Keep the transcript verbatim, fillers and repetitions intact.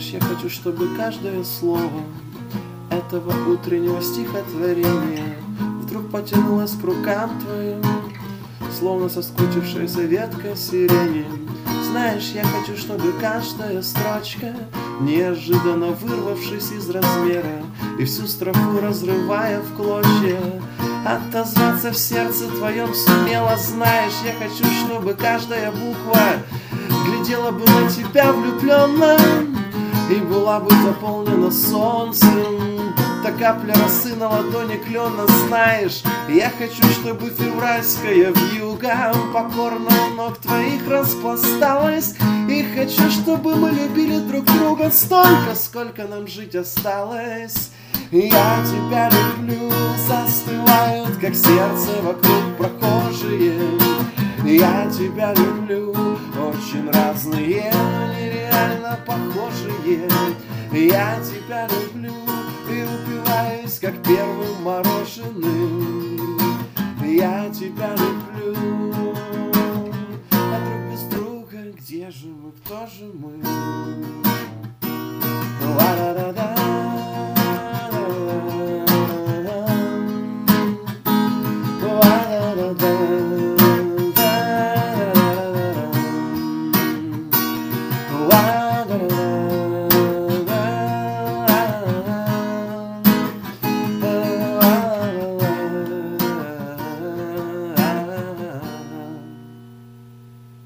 Знаешь, я хочу, чтобы каждое слово этого утреннего стихотворения вдруг потянулось к рукам твоим, словно соскучившаяся ветка сирени. Знаешь, я хочу, чтобы каждая строчка, неожиданно вырвавшись из размера и всю строфу разрывая в клочья, отозваться в сердце твоем сумела. Знаешь, я хочу, чтобы каждая буква глядела бы на тебя влюбленно и была бы заполнена солнцем. Та капля росы на ладони клена. Знаешь, я хочу, чтобы февральская вьюга покорно у ног твоих распласталась. И хочу, чтобы мы любили друг друга столько, сколько нам жить осталось. Я тебя люблю, застывают, как сердце вокруг прохожие. Я тебя люблю, очень разные, но нереально похожие. Я тебя люблю и упиваюсь, как первым мороженым. Я тебя люблю, а друг без друга, где же мы, кто же мы? Ла-да-да-да.